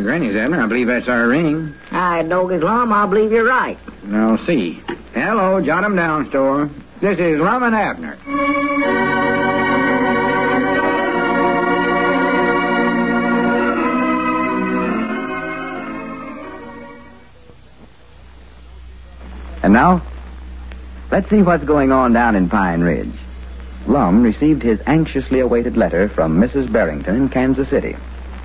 Granny's, Abner. I believe that's our ring. Aye, Doggy's Lum, I believe you're right. I'll see. Hello, jot 'em down, store. This is Lum and Abner. And now, let's see what's going on down in Pine Ridge. Lum received his anxiously awaited letter from Mrs. Barrington in Kansas City.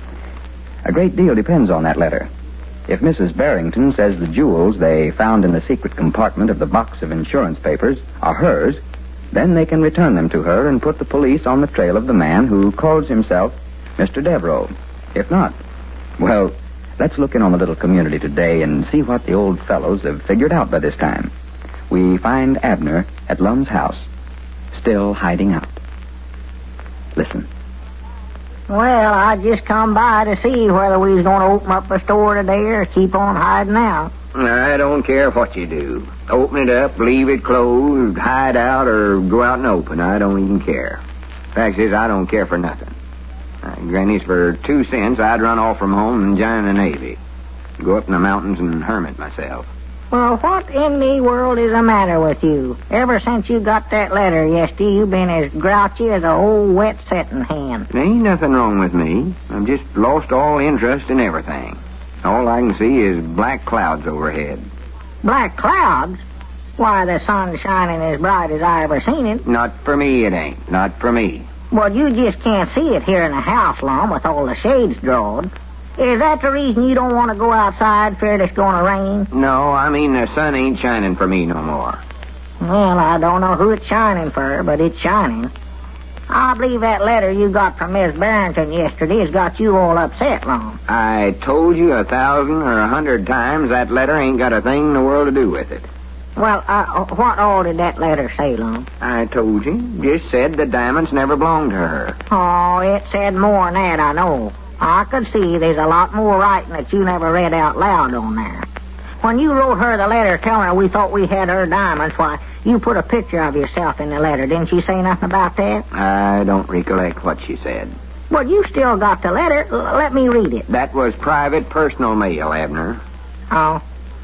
A great deal depends on that letter. If Mrs. Barrington says the jewels they found in the secret compartment of the box of insurance papers are hers, then they can return them to her and put the police on the trail of the man who calls himself Mr. Devereaux. If not, well, let's look in on the little community today and see what the old fellows have figured out by this time. We find Abner at Lum's house, still hiding out. Listen. Well, I just come by to see whether we was going to open up a store today or keep on hiding out. I don't care what you do. Open it up, leave it closed, hide out, or go out and open. I don't even care. Fact is, I don't care for nothing. Granny's, for 2 cents, I'd run off from home and join the Navy. Go up in the mountains and hermit myself. Well, what in the world is the matter with you? Ever since you got that letter yesterday, you've been as grouchy as an old wet setting hen. There ain't nothing wrong with me. I've just lost all interest in everything. All I can see is black clouds overhead. Black clouds? Why, the sun's shining as bright as I ever seen it. Not for me, it ain't. Not for me. Well, you just can't see it here in the house, Lum, with all the shades drawn. Is that the reason you don't want to go outside, feared it's going to rain? No, I mean the sun ain't shining for me no more. Well, I don't know who it's shining for, but it's shining. I believe that letter you got from Miss Barrington yesterday has got you all upset, Lum. I told you 1,000 or 100 times that letter ain't got a thing in the world to do with it. Well, what all did that letter say, Lum? I told you. Just said the diamonds never belonged to her. Oh, it said more than that, I know. I could see there's a lot more writing that you never read out loud on there. When you wrote her the letter telling her we thought we had her diamonds, why, you put a picture of yourself in the letter. Didn't she say nothing about that? I don't recollect what she said. Well, you still got the letter. Let me read it. That was private, personal mail, Abner. Oh.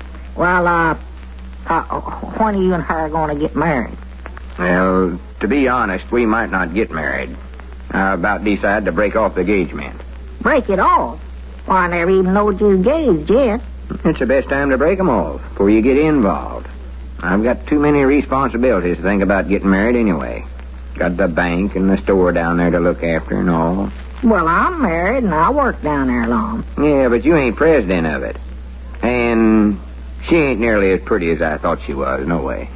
Well, when are you and her going to get married? Well, to be honest, we might not get married. I about decided to break off the engagement. Break it off? Why, I never even knowed you engaged yet. It's the best time to break 'em off, before you get involved. I've got too many responsibilities to think about getting married anyway. Got the bank and the store down there to look after and all. Well, I'm married, and I work down there long. Yeah, but you ain't president of it. And she ain't nearly as pretty as I thought she was, no way.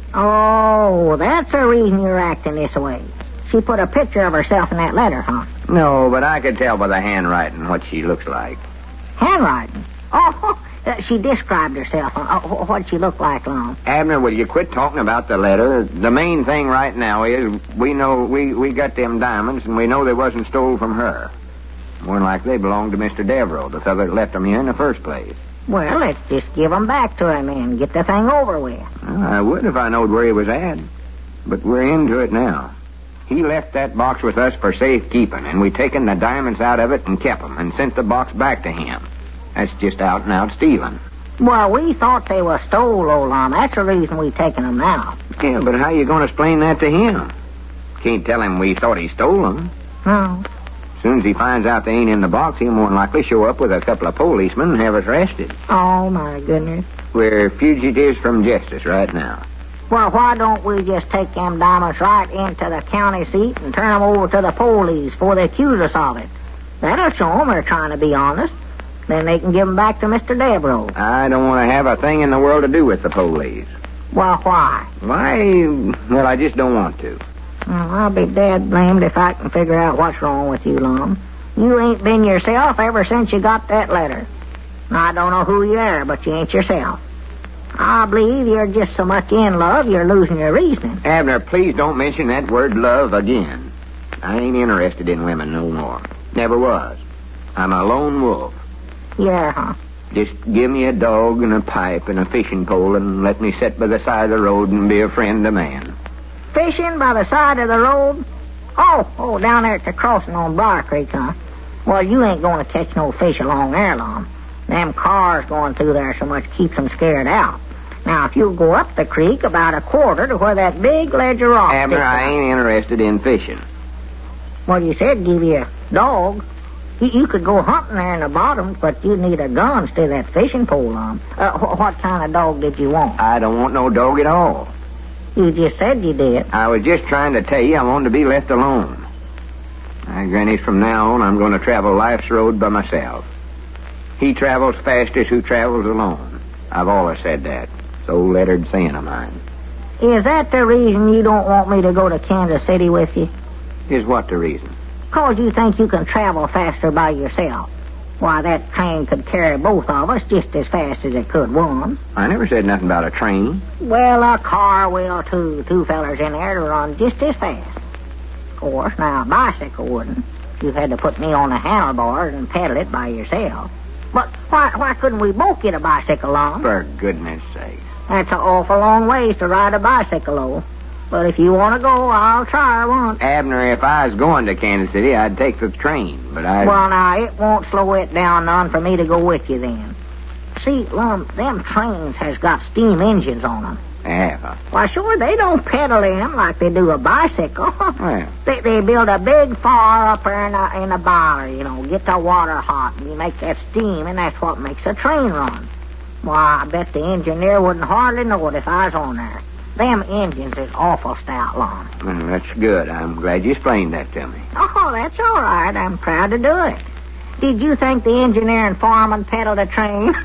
Oh, that's the reason you're acting this way. She put a picture of herself in that letter, huh? No, but I could tell by the handwriting what she looks like. Handwriting? Oh, she described herself. What'd she look like, Lum? Abner, will you quit talking about the letter? The main thing right now is we know we got them diamonds, and we know they wasn't stole from her. More than likely they belonged to Mr. Devereaux, the fellow that left them here in the first place. Well, let's just give them back to him and get the thing over with. Well, I would if I knowed where he was at. But we're into it now. He left that box with us for safekeeping, and we taken the diamonds out of it and kept them and sent the box back to him. That's just out-and-out stealing. Well, we thought they were stole, old Lum. That's the reason we taken them now. Yeah, but how you going to explain that to him? Can't tell him we thought he stole them. No. As soon as he finds out they ain't in the box, he'll more than likely show up with a couple of policemen and have us arrested. Oh, my goodness. We're fugitives from justice right now. Well, why don't we just take them diamonds right into the county seat and turn them over to the police before they accuse us of it? That'll show them they're trying to be honest. Then they can give them back to Mr. Devereaux. I don't want to have a thing in the world to do with the police. Well, why? Why? Well, I just don't want to. Well, I'll be dead blamed if I can figure out what's wrong with you, Lum. You ain't been yourself ever since you got that letter. I don't know who you are, but you ain't yourself. I believe you're just so much in love, you're losing your reasoning. Abner, please don't mention that word love again. I ain't interested in women no more. Never was. I'm a lone wolf. Yeah, huh? Just give me a dog and a pipe and a fishing pole and let me sit by the side of the road and be a friend to man. Fishing by the side of the road? Oh, down there at the crossing on Briar Creek, huh? Well, you ain't going to catch no fish along there, Lum. Them cars going through there so much keeps them scared out. Now, if you'll go up the creek about a quarter to where that big ledge of rock Abner, sticks I out. ain't interested in fishing. Well, you said give you a dog. You could go hunting there in the bottom, but you'd need a gun instead of that fishing pole, Lum. What kind of dog did you want? I don't want no dog at all. You just said you did. I was just trying to tell you I wanted to be left alone. Granny, from now on, I'm going to travel life's road by myself. He travels fastest who travels alone. I've always said that. It's old lettered saying of mine. Is that the reason you don't want me to go to Kansas City with you? Is what the reason? 'Cause you think you can travel faster by yourself. Why, that train could carry both of us just as fast as it could one. I never said nothing about a train. Well, a car will, too. Two fellers in there to run just as fast. Of course, now a bicycle wouldn't. You had to put me on the handlebars and pedal it by yourself. But why couldn't we both get a bicycle, Lum? For goodness sake. That's an awful long ways to ride a bicycle, though. But if you want to go, I'll try once. Abner, if I was going to Kansas City, I'd take the train, but I... Well, now, it won't slow it down none for me to go with you then. See, Lum, them trains has got steam engines on them. Yeah. Why, sure, they don't pedal them like they do a bicycle. Well. They build a big fire up there in a boiler, get the water hot, and you make that steam, and that's what makes a train run. Why, I bet the engineer wouldn't hardly know it if I was on there. Them engines is awful stout, Lum. Well, that's good. I'm glad you explained that to me. Oh, that's all right. I'm proud to do it. Did you think the engineer and foreman pedaled a train?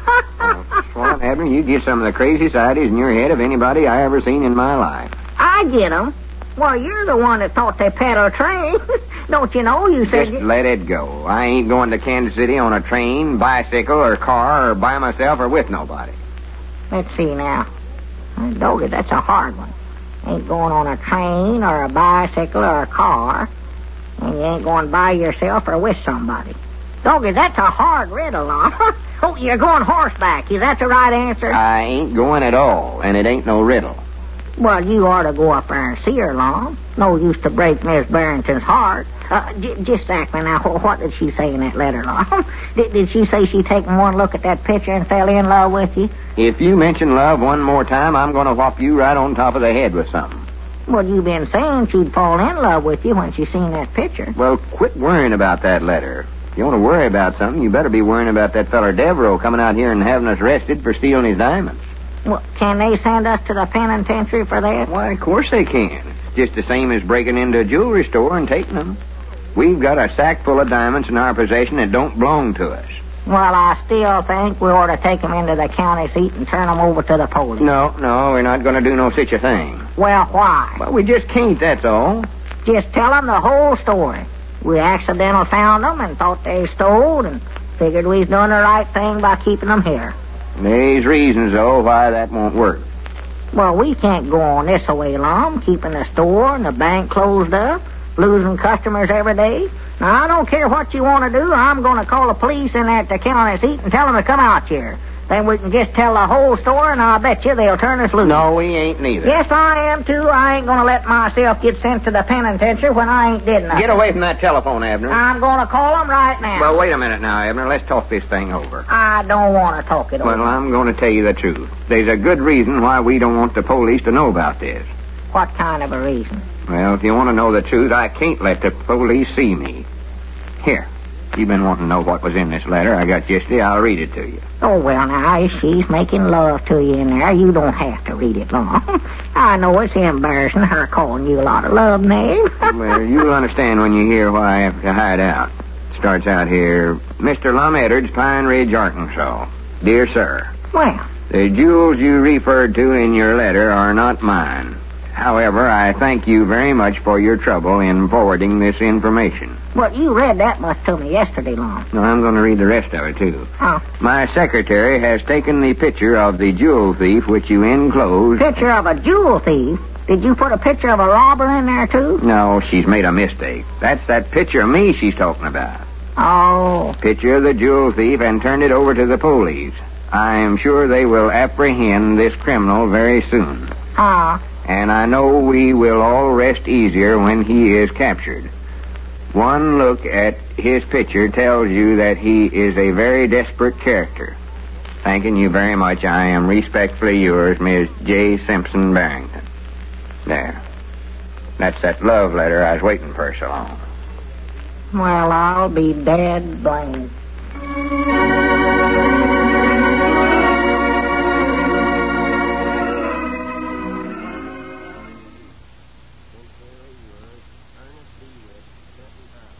Well, Abner, you get some of the craziest ideas in your head of anybody I ever seen in my life. I get 'em. Well, you're the one that thought they pedaled a train. Don't you know? You said... Just let it go. I ain't going to Kansas City on a train, bicycle, or car, or by myself, or with nobody. Let's see now. Doggy, that's a hard one. Ain't going on a train or a bicycle or a car. And you ain't going by yourself or with somebody. Doggy, that's a hard riddle, Lum. Oh, you're going horseback. Is that the right answer? I ain't going at all, and it ain't no riddle. Well, you ought to go up there and see her, Lum. No use to break Miss Barrington's heart. Just exactly now, what did she say in that letter, Lum? Did she say she'd taken one look at that picture and fell in love with you? If you mention love one more time, I'm going to whop you right on top of the head with something. Well, you've been saying she'd fall in love with you when she seen that picture. Well, quit worrying about that letter. If you want to worry about something, you better be worrying about that feller Devereaux coming out here and having us arrested for stealing his diamonds. Well, can they send us to the penitentiary for that? Why, of course they can. It's just the same as breaking into a jewelry store and taking them. We've got a sack full of diamonds in our possession that don't belong to us. Well, I still think we ought to take them into the county seat and turn them over to the police. No, we're not going to do no such a thing. Well, why? Well, we just can't, that's all. Just tell them the whole story. We accidental found them and thought they stole and figured we's doing the right thing by keeping them here. There's reasons, though, why that won't work. Well, we can't go on this way, Lum, keeping the store and the bank closed up, losing customers every day. Now, I don't care what you want to do. I'm going to call the police in there at the county seat and tell them to come out here. Then we can just tell the whole story, and I'll bet you they'll turn us loose. No, we ain't neither. Yes, I am, too. I ain't going to let myself get sent to the penitentiary when I ain't did nothing. Get away from that telephone, Abner. I'm going to call them right now. Well, wait a minute now, Abner. Let's talk this thing over. I don't want to talk it over. Well, I'm going to tell you the truth. There's a good reason why we don't want the police to know about this. What kind of a reason? Well, if you want to know the truth, I can't let the police see me. Here. You've been wanting to know what was in this letter I got yesterday. I'll read it to you. Oh, well, now, if she's making love to you in there, you don't have to read it long. I know it's embarrassing, her calling you a lot of love names. Well, you'll understand when you hear why I have to hide out. It starts out here, Mr. Lum Edwards, Pine Ridge, Arkansas. Dear Sir. Well. The jewels you referred to in your letter are not mine. However, I thank you very much for your trouble in forwarding this information. Well, you read that much to me yesterday, Lum. No, I'm going to read the rest of it, too. Oh. My secretary has taken the picture of the jewel thief which you enclosed. Picture of a jewel thief? Did you put a picture of a robber in there, too? No, she's made a mistake. That's that picture of me she's talking about. Oh. Picture of the jewel thief and turned it over to the police. I am sure they will apprehend this criminal very soon. Ah. And I know we will all rest easier when he is captured. One look at his picture tells you that he is a very desperate character. Thanking you very much, I am respectfully yours, Miss J. Simpson Barrington. There. That's that love letter I was waiting for so long. Well, I'll be dead blamed.